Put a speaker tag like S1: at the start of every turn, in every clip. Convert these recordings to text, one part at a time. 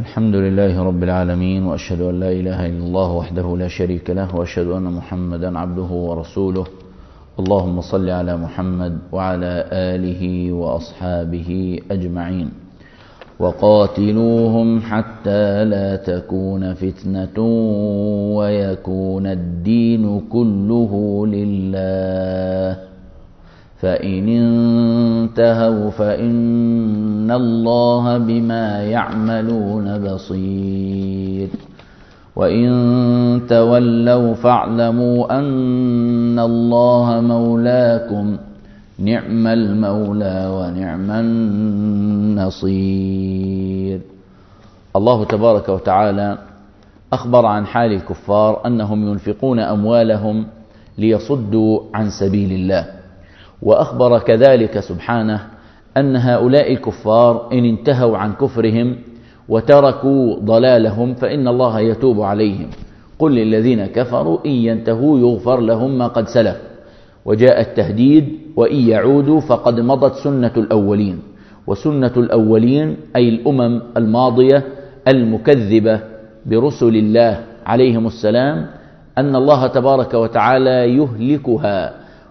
S1: الحمد لله رب العالمين، وأشهد أن لا إله إلا الله وحده لا شريك له، وأشهد أن محمدا عبده ورسوله. اللهم صل على محمد وعلى آله وأصحابه أجمعين. وقاتلوهم حتى لا تكون فتنة ويكون الدين كله لله، فإن انتهوا فإن الله بما يعملون بصير، وإن تولوا فاعلموا أن الله مولاكم، نعم المولى ونعم النصير. الله تبارك وتعالى أخبر عن حال الكفار أنهم ينفقون أموالهم ليصدوا عن سبيل الله، وأخبر كذلك سبحانه أن هؤلاء الكفار إن انتهوا عن كفرهم وتركوا ضلالهم فإن الله يتوب عليهم. قل للذين كفروا إن ينتهوا يغفر لهم ما قد سلف، وجاء التهديد وإن يعودوا فقد مضت سنة الأولين. وسنة الأولين أي الأمم الماضية المكذبة برسل الله عليهم السلام أن الله تبارك وتعالى يهلكها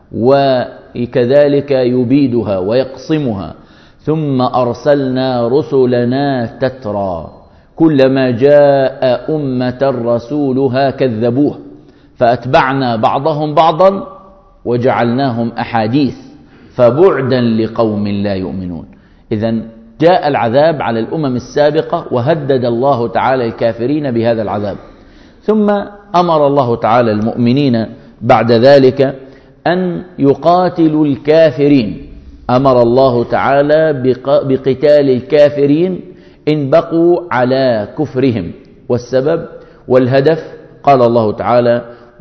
S1: وكذلك يبيدها ويقصمها. ثم أرسلنا رسلنا تترى، كلما جاء أمة رسولها كذبوه فأتبعنا بعضهم بعضا وجعلناهم أحاديث فبعدا لقوم لا يؤمنون. إذن جاء العذاب على الأمم السابقة وهدد الله تعالى الكافرين بهذا العذاب، ثم أمر الله تعالى المؤمنين بعد ذلك أن يقاتلوا الكافرين. أمر الله تعالى بقتال الكافرين إن بقوا على كفرهم، والسبب والهدف قال الله تعالى: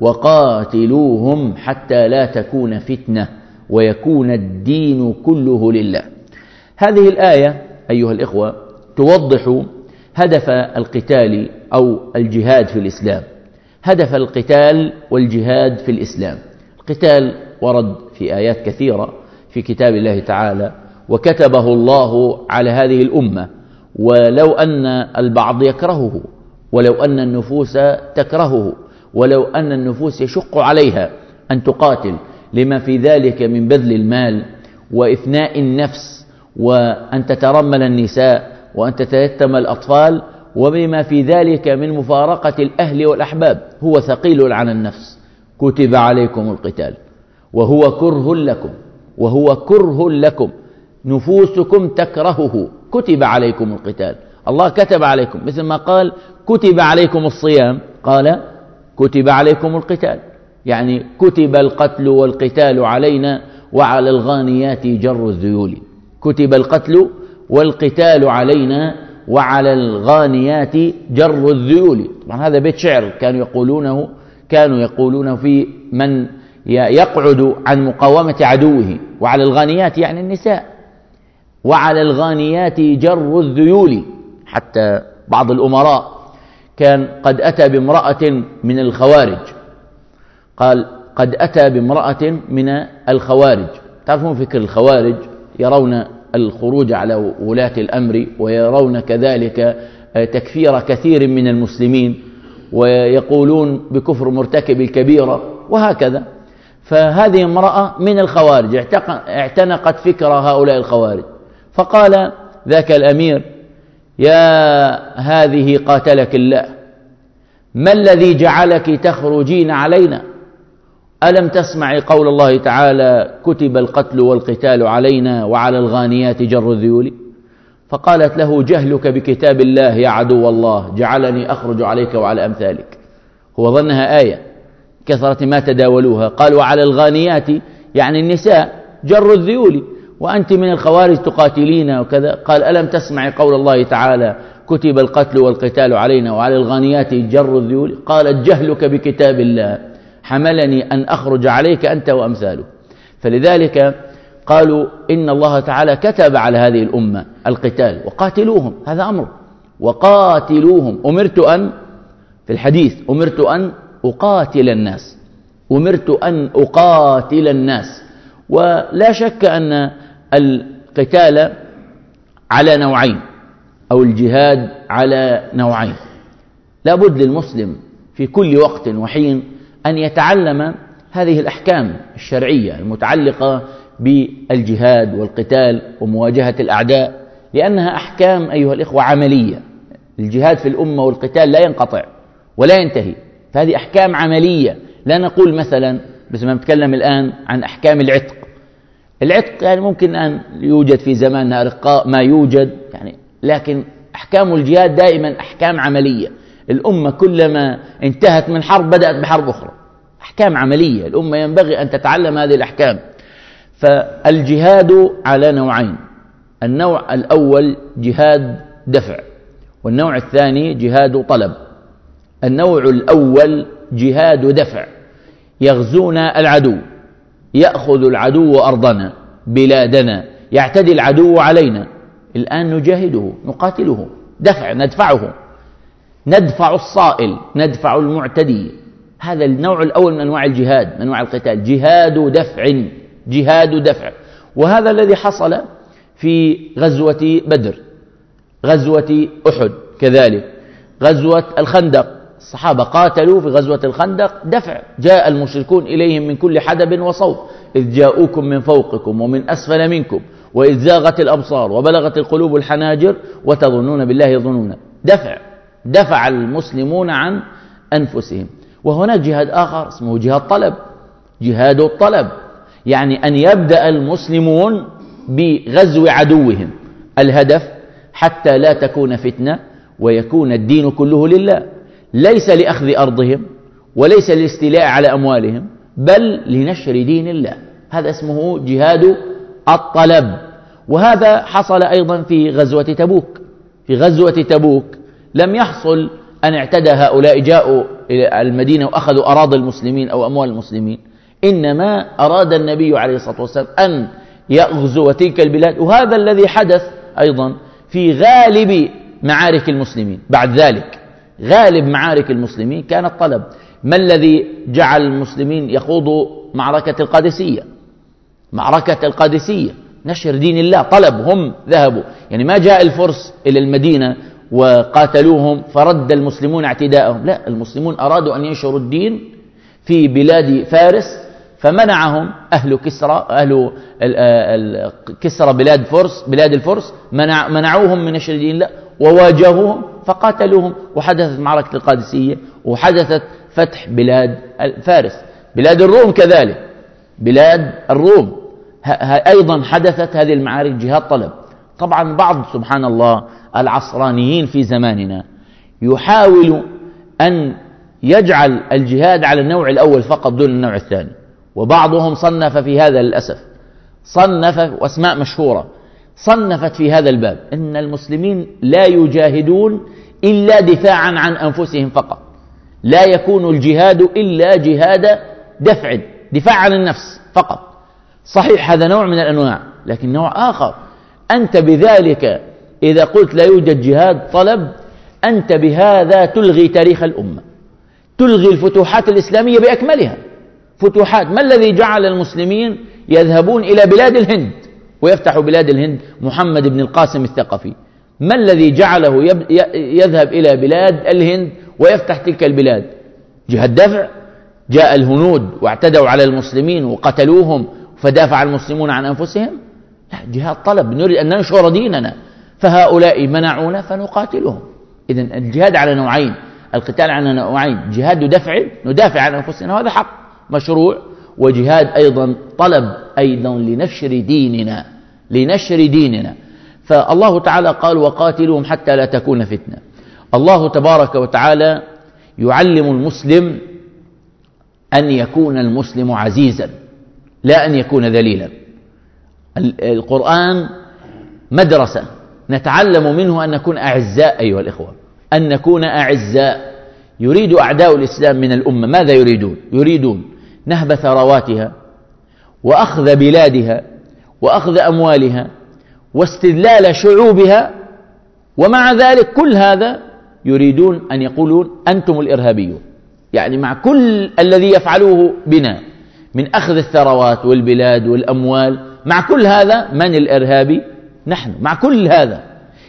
S1: وقاتلوهم حتى لا تكون فتنة ويكون الدين كله لله. هذه الآية أيها الإخوة توضح هدف القتال أو الجهاد في الإسلام، هدف القتال والجهاد في الإسلام. القتال ورد في آيات كثيرة في كتاب الله تعالى، وكتبه الله على هذه الأمة، ولو أن البعض يكرهه، ولو أن النفوس تكرهه، ولو أن النفوس يشق عليها أن تقاتل لما في ذلك من بذل المال وإفناء النفس وأن تترمل النساء وأن تتيتم الأطفال، وبما في ذلك من مفارقة الأهل والأحباب، هو ثقيل على النفس. كتب عليكم القتال وهو كره لكم، وهو كره لكم، نفوسكم تكرهه، كتب عليكم القتال. الله كتب عليكم، مثل ما قال كتب عليكم الصيام قال كتب عليكم القتال، يعني كتب القتل والقتال علينا وعلى الغانيات جر الذيول. كتب القتل والقتال علينا وعلى الغانيات جر الذيول. طبعا هذا بيت شعر كانوا يقولونه في من يقعد عن مقاومة عدوه. وعلى الغانيات يعني النساء، وعلى الغانيات جر الذيول. حتى بعض الأمراء كان قد أتى بامرأة من الخوارج، قال قد أتى بامرأة من الخوارج. تعرفون فكر الخوارج، يرون الخروج على ولاة الأمر، ويرون كذلك تكفير كثير من المسلمين، ويقولون بكفر مرتكب الكبيرة وهكذا. فهذه امرأة من الخوارج اعتنقت فكر هؤلاء الخوارج، فقال ذاك الأمير: يا هذه قاتلك الله، ما الذي جعلك تخرجين علينا؟ ألم تسمع قول الله تعالى كتب القتل والقتال علينا وعلى الغانيات جر الذيول؟ فقالت له: جهلك بكتاب الله يا عدو الله جعلني أخرج عليك وعلى أمثالك. هو ظنها آية كثرة ما تداولوها. قال: وعلى الغانيات يعني النساء جر الذيول، وأنت من الخوارج تقاتلين وكذا. قال: ألم تسمع قول الله تعالى كتب القتل والقتال علينا وعلى الغانيات جر الذيول؟ قالت: جهلك بكتاب الله حملني أن أخرج عليك أنت وأمثالك. فلذلك قالوا إن الله تعالى كتب على هذه الأمة القتال، وقاتلوهم، هذا أمر، وقاتلوهم. في الحديث أمرت أن أقاتل الناس، أمرت أن أقاتل الناس. ولا شك أن القتال على نوعين: أو الجهاد على نوعين. لا بد للمسلم في كل وقت وحين أن يتعلم هذه الأحكام الشرعية المتعلقة بالجهاد والقتال ومواجهة الأعداء، لأنها أحكام أيها الإخوة عملية. الجهاد في الأمة والقتال لا ينقطع ولا ينتهي، فهذه أحكام عملية. لا نقول مثلا، بس ما نتكلم الآن عن أحكام العتق. العتق يعني ممكن أن يوجد في زماننا أرقاء ما يوجد يعني، لكن أحكام الجهاد دائما أحكام عملية. الأمة كلما انتهت من حرب بدأت بحرب أخرى، أحكام عملية. الأمة ينبغي أن تتعلم هذه الأحكام. فالجهاد على نوعين: النوع الأول جهاد دفع، والنوع الثاني جهاد طلب. النوع الأول جهاد دفع، يغزون العدو، يأخذ العدو أرضنا بلادنا، يعتدي العدو علينا، الآن نجاهده نقاتله، دفع، ندفع الصائل، ندفع المعتدي. هذا النوع الأول من أنواع الجهاد، من أنواع القتال، جهاد دفع. وهذا الذي حصل في غزوة بدر، غزوة أحد كذلك، غزوة الخندق. الصحابة قاتلوا في غزوة الخندق دفع، جاء المشركون إليهم من كل حدب وصوب، إذ جاءوكم من فوقكم ومن أسفل منكم وإذ زاغت الأبصار وبلغت القلوب الحناجر وتظنون بالله ظنونا. دفع المسلمون عن أنفسهم. وهناك جهاد آخر اسمه جهاد الطلب، يعني أن يبدأ المسلمون بغزو عدوهم. الهدف حتى لا تكون فتنة ويكون الدين كله لله، ليس لأخذ أرضهم وليس للاستيلاء على أموالهم، بل لنشر دين الله. هذا اسمه جهاد الطلب. وهذا حصل أيضا في غزوة تبوك. في غزوة تبوك لم يحصل أن اعتدى هؤلاء، جاءوا إلى المدينة وأخذوا أراضي المسلمين أو أموال المسلمين، إنما أراد النبي عليه الصلاة والسلام أن يغزو تلك البلاد. وهذا الذي حدث أيضا في غالب معارك المسلمين. بعد ذلك غالب معارك المسلمين كان الطلب. ما الذي جعل المسلمين يخوضوا معركة القادسية؟ نشر دين الله، طلب. هم ذهبوا، يعني ما جاء الفرس إلى المدينة وقاتلوهم فرد المسلمون اعتداءهم، لا، المسلمون أرادوا أن ينشروا الدين في بلاد فارس، فمنعهم أهل كسرى بلاد الفرس منعوهم من نشر دين الله وواجهوهم فقاتلوهم، وحدثت معركة القادسية، وحدثت فتح بلاد فارس. بلاد الروم كذلك، بلاد الروم أيضا حدثت هذه المعارك جهاد طلب. طبعا بعض سبحان الله العصرانيين في زماننا يحاول أن يجعل الجهاد على النوع الأول فقط دون النوع الثاني، وبعضهم صنف في هذا للأسف، واسماء مشهورة صنفت في هذا الباب إن المسلمين لا يجاهدون إلا دفاعا عن أنفسهم فقط، لا يكون الجهاد إلا جهاد دفاع عن النفس فقط. صحيح هذا نوع من الأنواع، لكن نوع آخر أنت بذلك إذا قلت لا يوجد جهاد طلب، أنت بهذا تلغي تاريخ الأمة، تلغي الفتوحات الإسلامية بأكملها. فتوحات، ما الذي جعل المسلمين يذهبون إلى بلاد الهند ويفتحوا بلاد الهند؟ محمد بن القاسم الثقفي. ما الذي جعله يذهب إلى بلاد الهند ويفتح تلك البلاد؟ جهاد دفع. جاء الهنود واعتدوا على المسلمين وقتلوهم فدافع المسلمون عن أنفسهم؟ لا، جهاد طلب، نريد أن ننشر ديننا، فهؤلاء منعونا فنقاتلهم. إذن الجهاد على نوعين، القتال على نوعين: جهاد دفع ندافع عن أنفسنا وهذا حق مشروع، وجهاد أيضا طلب أيضا لنشر ديننا. فالله تعالى قال: وقاتلهم حتى لا تكون فتنة. الله تبارك وتعالى يعلم المسلم أن يكون المسلم عزيزا لا أن يكون ذليلا. القرآن مدرسة نتعلم منه أن نكون أعزاء أيها الإخوة، أن نكون أعزاء. يريد أعداء الإسلام من الأمة ماذا يريدون نهب ثرواتها وأخذ بلادها وأخذ أموالها واستذلال شعوبها، ومع ذلك كل هذا يريدون أن يقولون أنتم الإرهابيون. يعني مع كل الذي يفعلوه بنا من أخذ الثروات والبلاد والأموال، مع كل هذا من الإرهابي؟ نحن. مع كل هذا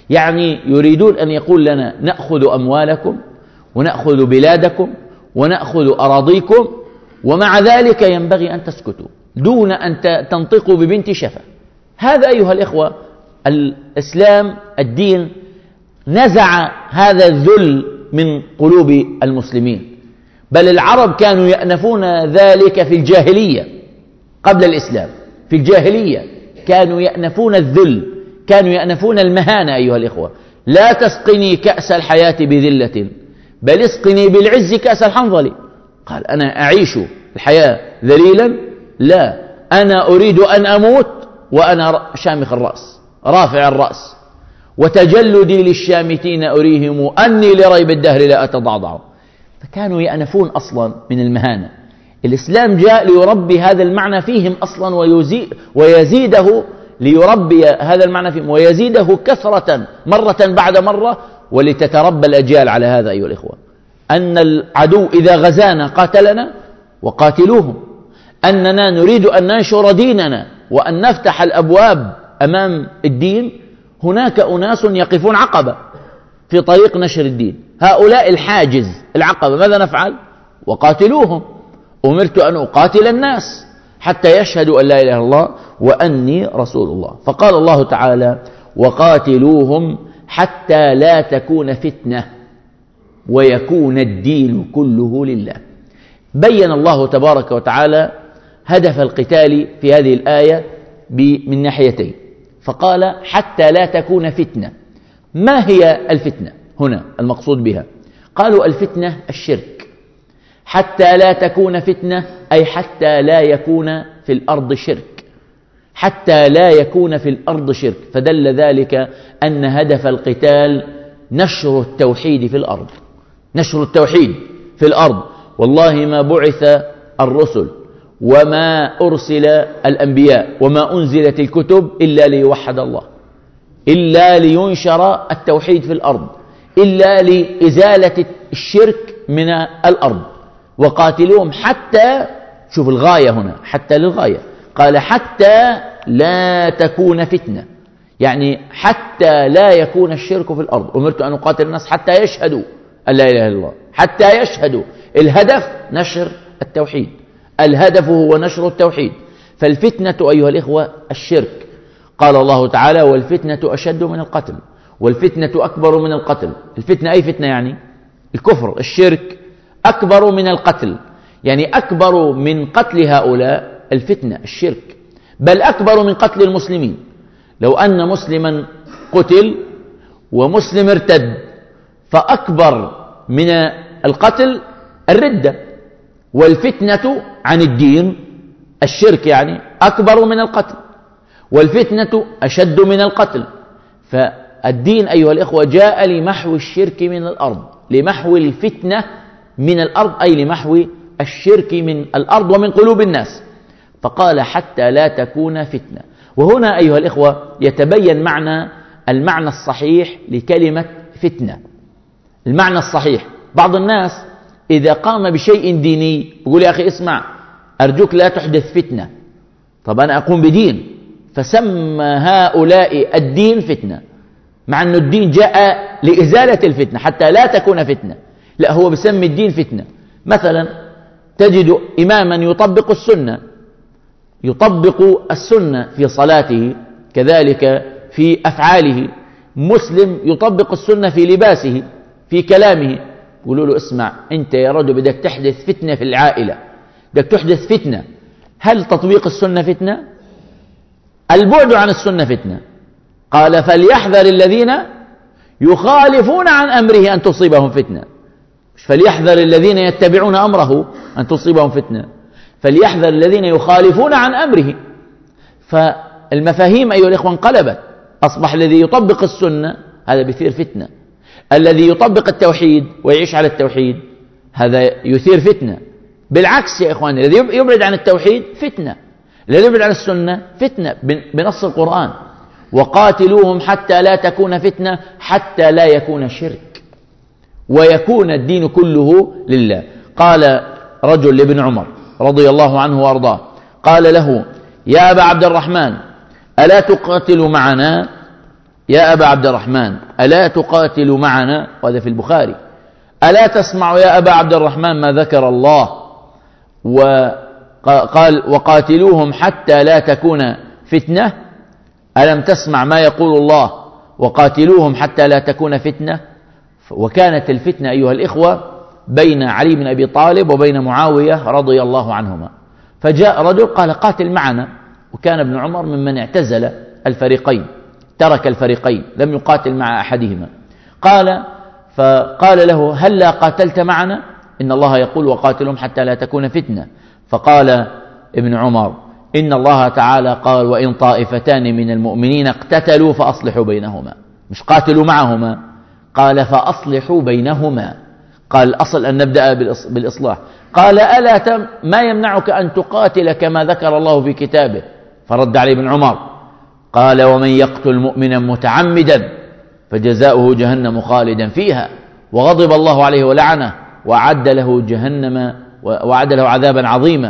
S1: يعني يريدون أن يقول لنا نأخذ أموالكم ونأخذ بلادكم ونأخذ أراضيكم، ومع ذلك ينبغي أن تسكتوا دون أن تنطقوا ببنت شفة. هذا أيها الإخوة الإسلام الدين نزع هذا الذل من قلوب المسلمين، بل العرب كانوا يأنفون ذلك في الجاهلية قبل الإسلام. في الجاهلية كانوا يأنفون الذل، كانوا يأنفون المهانة. أيها الإخوة، لا تسقني كأس الحياة بذلة بل اسقني بالعز كأس الحنظل. قال أنا أعيش الحياة ذليلا؟ لا، أنا أريد أن أموت وأنا شامخ الرأس رافع الرأس، وتجلدي للشامتين أريهم أني لريب الدهر لا أتضعضع. فكانوا يأنفون أصلا من المهانة. الإسلام جاء ليربي هذا المعنى فيهم أصلا ويزيده، ليربي هذا المعنى فيهم ويزيده كثرة مرة بعد مرة، ولتتربى الأجيال على هذا. أيها الإخوة، أن العدو إذا غزانا قاتلنا وقاتلوهم، أننا نريد أن ننشر ديننا وأن نفتح الأبواب أمام الدين، هناك أناس يقفون عقبة في طريق نشر الدين، هؤلاء الحاجز العقبة. ماذا نفعل؟ وقاتلوهم. أمرت أن أقاتل الناس حتى يشهدوا أن لا إله إلا الله وأني رسول الله. فقال الله تعالى: وقاتلوهم حتى لا تكون فتنة ويكون الدين كله لله. بين الله تبارك وتعالى هدف القتال في هذه الآية من ناحيتين، فقال حتى لا تكون فتنة. ما هي الفتنة هنا المقصود بها؟ قالوا الفتنة الشرك. حتى لا تكون فتنة أي حتى لا يكون في الأرض شرك، حتى لا يكون في الأرض شرك. فدل ذلك أن هدف القتال نشر التوحيد في الأرض، نشر التوحيد في الأرض. والله ما بعث الرسل وما أرسل الأنبياء وما أنزلت الكتب إلا ليوحد الله، إلا لينشر التوحيد في الأرض، إلا لإزالة الشرك من الأرض. وقاتلوهم حتى، شوف الغاية هنا، حتى للغاية. قال حتى لا تكون فتنة، يعني حتى لا يكون الشرك في الأرض. أمرت أن أقاتل الناس حتى يشهدوا أن لا إله إلا الله، حتى يشهدوا. الهدف نشر التوحيد، الهدف هو نشر التوحيد. فالفتنة أيها الإخوة الشرك. قال الله تعالى: والفتنة أشد من القتل والفتنة أكبر من القتل. الفتنة أي فتنة؟ يعني الكفر، الشرك أكبر من القتل، يعني أكبر من قتل هؤلاء الفتنة الشرك، بل أكبر من قتل المسلمين. لو أن مسلما قتل ومسلم ارتد، فأكبر من القتل الردة، والفتنة عن الدين الشرك يعني أكبر من القتل، والفتنة أشد من القتل. فالدين أيها الإخوة جاء لمحو الشرك من الأرض، لمحو الفتنة من الأرض، أي لمحو الشرك من الأرض ومن قلوب الناس. فقال حتى لا تكون فتنة. وهنا أيها الإخوة يتبين المعنى الصحيح لكلمة فتنة. المعنى الصحيح، بعض الناس إذا قام بشيء ديني يقول: يا أخي اسمع، أرجوك لا تحدث فتنة. طب أنا أقوم بدين، فسمى هؤلاء الدين فتنة، مع أن الدين جاء لإزالة الفتنة حتى لا تكون فتنة. لا، هو بسمي الدين فتنة. مثلا تجد إماما يطبق السنة، يطبق السنة في صلاته، كذلك في أفعاله. مسلم يطبق السنة في لباسه، في كلامه. يقولوا له: اسمع، أنت يا رجل بدك تحدث فتنة في العائلة، بدك تحدث فتنة. هل تطبيق السنة فتنة؟ البعد عن السنة فتنة. قال: فليحذر الذين يخالفون عن أمره أن تصيبهم فتنة. مش فليحذر الذين يتبعون أمره أن تصيبهم فتنة، فليحذر الذين يخالفون عن أمره. فالمفاهيم أيها الإخوة انقلبت. أصبح الذي يطبق السنة هذا بيثير فتنة، الذي يطبق التوحيد ويعيش على التوحيد هذا يثير فتنة. بالعكس يا إخواني، الذي يبعد عن التوحيد فتنة، الذي يبعد عن السنة فتنة، بنص القرآن: وقاتلوهم حتى لا تكون فتنة حتى لا يكون شرك ويكون الدين كله لله. قال رجل لابن عمر رضي الله عنه وأرضاه، قال له: يا أبا عبد الرحمن، ألا تقاتل معنا؟ يا أبا عبد الرحمن ألا تقاتل معنا؟ وهذا في البخاري. ألا تسمع يا أبا عبد الرحمن ما ذكر الله وقال وقاتلوهم حتى لا تكون فتنة؟ ألم تسمع ما يقول الله وقاتلوهم حتى لا تكون فتنة؟ وكانت الفتنة أيها الإخوة بين علي بن أبي طالب وبين معاوية رضي الله عنهما. فجاء رجل قال قاتل معنا، وكان ابن عمر ممن اعتزل الفريقين، ترك الفريقين، لم يقاتل مع أحدهما. فقال له هلا قاتلت معنا؟ إن الله يقول وقاتلهم حتى لا تكون فتنة. فقال ابن عمر إن الله تعالى قال وإن طائفتان من المؤمنين اقتتلوا فأصلحوا بينهما، مش قاتلوا معهما، قال فأصلحوا بينهما. قال الأصل أن نبدأ بالإصلاح. قال ألا ما يمنعك أن تقاتل كما ذكر الله في كتابه؟ فرد عليه ابن عمر قال ومن يقتل مؤمنا متعمدا فجزاؤه جهنم خالدا فيها وغضب الله عليه ولعنه وأعد له جهنم وأعد له عذابا عظيما.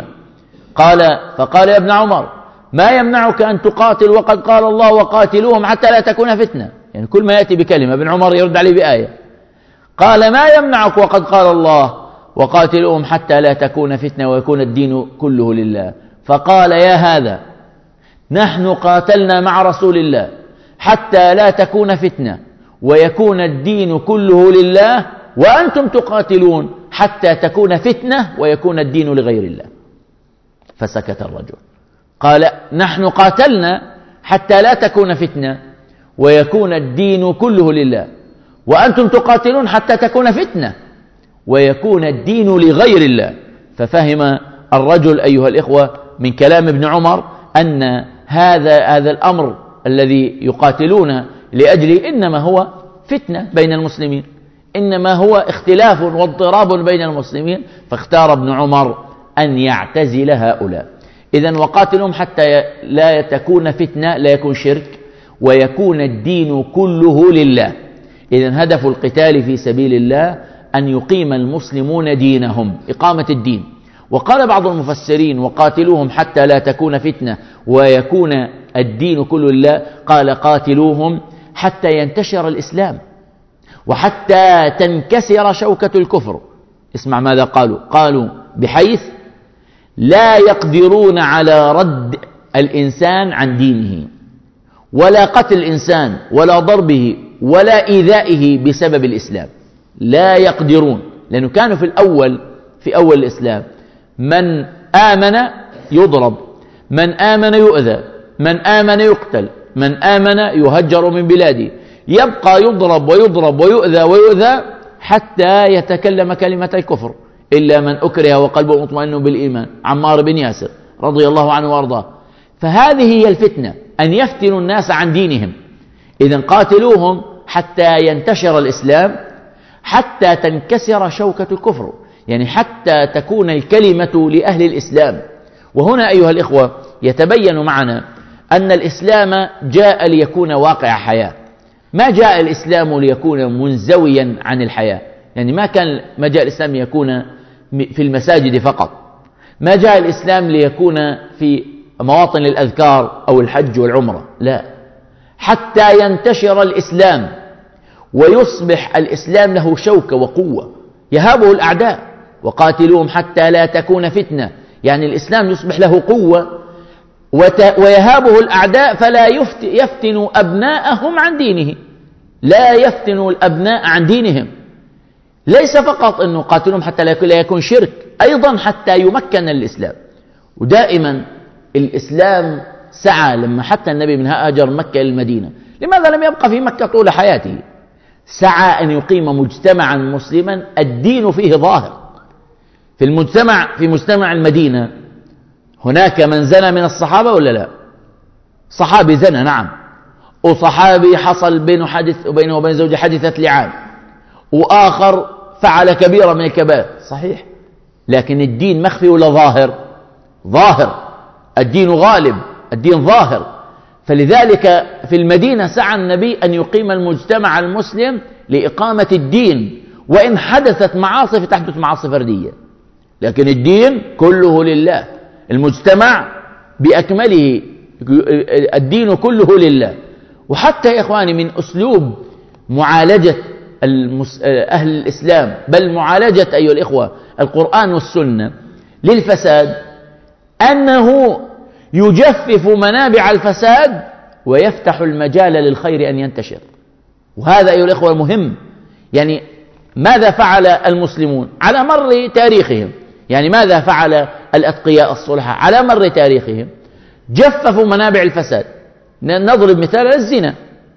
S1: فقال يا ابن عمر ما يمنعك أن تقاتل وقد قال الله وقاتلوهم حتى لا تكون فتنة؟ يعني كل ما يأتي بكلمة ابن عمر يرد عليه بآية. قال ما يمنعك وقد قال الله وقاتلوهم حتى لا تكون فتنة ويكون الدين كله لله؟ فقال يا هذا نحن قاتلنا مع رسول الله حتى لا تكون فتنة ويكون الدين كله لله، وأنتم تقاتلون حتى تكون فتنة ويكون الدين لغير الله. فسكت الرجل. قال نحن قاتلنا حتى لا تكون فتنة ويكون الدين كله لله، وأنتم تقاتلون حتى تكون فتنة ويكون الدين لغير الله. ففهم الرجل أيها الإخوة من كلام ابن عمر أن هذا الأمر الذي يقاتلون لأجله إنما هو فتنة بين المسلمين، إنما هو اختلاف واضطراب بين المسلمين. فاختار ابن عمر أن يعتزل هؤلاء. إذن وقاتلهم حتى لا تكون فتنة، لا يكون شرك، ويكون الدين كله لله. إذن هدف القتال في سبيل الله أن يقيم المسلمون دينهم، إقامة الدين. وقال بعض المفسرين وقاتلوهم حتى لا تكون فتنة ويكون الدين كله لله، قال قاتلوهم حتى ينتشر الإسلام وحتى تنكسر شوكة الكفر. اسمع ماذا قالوا بحيث لا يقدرون على رد الإنسان عن دينه ولا قتل الإنسان ولا ضربه ولا إيذائه بسبب الإسلام، لا يقدرون. لأنه كانوا في أول الإسلام من آمن يضرب، من آمن يؤذى، من آمن يقتل، من آمن يهجر من بلاده، يبقى يضرب ويضرب ويؤذى حتى يتكلم كلمة الكفر، إلا من أكره وقلبه مطمئن بالإيمان، عمار بن ياسر رضي الله عنه وأرضاه. فهذه هي الفتنة، أن يفتنوا الناس عن دينهم. إذن قاتلوهم حتى ينتشر الإسلام، حتى تنكسر شوكة الكفر، يعني حتى تكون الكلمة لأهل الإسلام. وهنا أيها الإخوة يتبين معنا أن الإسلام جاء ليكون واقع حياة، ما جاء الإسلام ليكون منزويا عن الحياة. يعني ما جاء الإسلام ليكون في المساجد فقط، ما جاء الإسلام ليكون في مواطن الأذكار أو الحج والعمرة، لا، حتى ينتشر الإسلام ويصبح الإسلام له شوكة وقوة يهابه الأعداء. وقاتلوهم حتى لا تكون فتنة، يعني الإسلام يصبح له قوة ويهابه الأعداء، فلا يفتنوا أبناءهم عن دينه، لا يفتنوا الأبناء عن دينهم. ليس فقط أنه قاتلهم حتى لا يكون شرك، أيضا حتى يمكن الإسلام. ودائما الإسلام سعى لما حتى النبي من هاجر مكة إلى المدينة، لماذا لم يبقى في مكة طول حياته؟ سعى أن يقيم مجتمعا مسلما الدين فيه ظاهر. في مجتمع المدينة هناك من زنى من الصحابة ولا لا؟ صحابي زنى، نعم، وصحابي حصل بينه وبين زوجه حادثة لعان، وآخر فعل كبيرة من الكبائر، صحيح، لكن الدين مخفي ولا ظاهر؟ ظاهر، الدين غالب، الدين ظاهر. فلذلك في المدينة سعى النبي أن يقيم المجتمع المسلم لإقامة الدين، وإن حدثت معاصي فتحدث معاصي فردية، لكن الدين كله لله، المجتمع بأكمله الدين كله لله. وحتى يا إخواني من أسلوب معالجة أهل الإسلام، بل معالجة أيها الإخوة القرآن والسنة للفساد، أنه يجفف منابع الفساد ويفتح المجال للخير أن ينتشر. وهذا أيها الإخوة مهم. يعني ماذا فعل المسلمون على مر تاريخهم؟ يعني ماذا فعل الأتقياء الصلحاء على مر تاريخهم؟ جففوا منابع الفساد. نضرب مثال الزنا،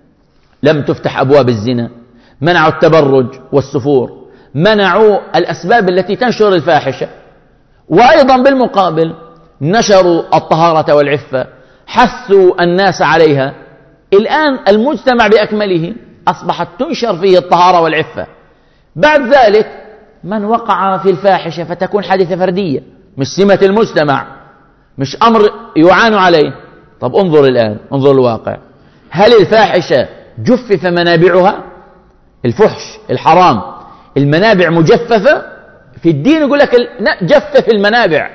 S1: لم تفتح أبواب الزنا، منعوا التبرج والسفور، منعوا الأسباب التي تنشر الفاحشة، وأيضا بالمقابل نشروا الطهارة والعفة، حثوا الناس عليها. الآن المجتمع بأكمله أصبحت تنشر فيه الطهارة والعفة. بعد ذلك من وقع في الفاحشة فتكون حادثة فردية، مش سمة المجتمع، مش أمر يعان عليه. طب انظر الآن، انظر الواقع، هل الفاحشة جفف منابعها؟ الفحش الحرام المنابع مجففة. في الدين يقول لك جفف المنابع،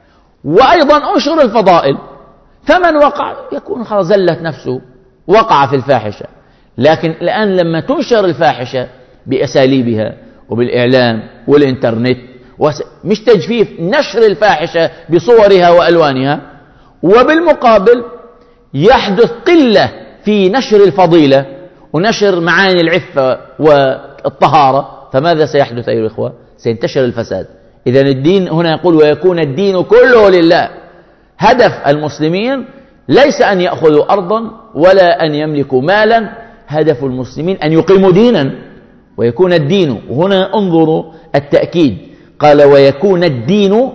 S1: وأيضا أنشر الفضائل، فمن وقع يكون خلاص زلت نفسه، وقع في الفاحشة. لكن الآن لما تنشر الفاحشة بأساليبها وبالإعلام والإنترنت، مش تجفيف، نشر الفاحشة بصورها وألوانها، وبالمقابل يحدث قلة في نشر الفضيلة ونشر معاني العفة والطهارة، فماذا سيحدث أيها الإخوة؟ سينتشر الفساد. إذن الدين هنا يقول ويكون الدين كله لله. هدف المسلمين ليس أن يأخذوا أرضا ولا أن يملكوا مالا، هدف المسلمين أن يقيموا دينا ويكون الدين. وهنا انظروا التأكيد، قال ويكون الدين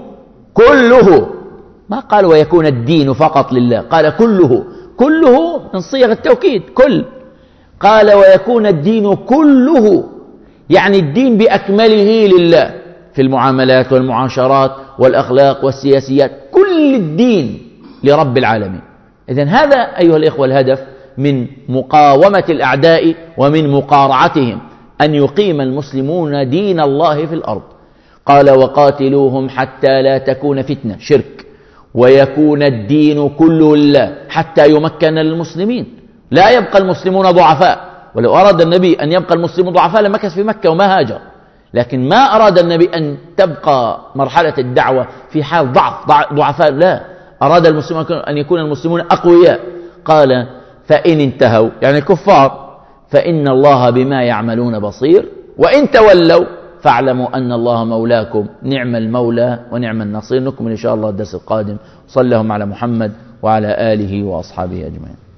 S1: كله، ما قال ويكون الدين فقط لله، قال كله. كله من صيغ التوكيد، كل. قال ويكون الدين كله، يعني الدين بأكمله لله، في المعاملات والمعاشرات والأخلاق والسياسيات، كل الدين لرب العالمين. إذن هذا أيها الإخوة الهدف من مقاومة الأعداء ومن مقارعتهم، أن يقيم المسلمون دين الله في الأرض. قال وقاتلوهم حتى لا تكون فتنة، شرك، ويكون الدين كله لله، حتى يمكن المسلمين، لا يبقى المسلمون ضعفاء. ولو أراد النبي أن يبقى المسلمون ضعفاء لمكث في مكة وما هاجر، لكن ما أراد النبي أن تبقى مرحلة الدعوة في حال ضعفاء، لا، أراد المسلمون أن يكون المسلمون أقوياء. قال فإن انتهوا، يعني الكفار، فإن الله بما يعملون بصير، وإن تولوا فاعلموا أن الله مولاكم، نعم المولى ونعم النصير. نكمل إن شاء الله الدرس القادم. صلى اللهم على محمد وعلى آله وأصحابه أجمعين.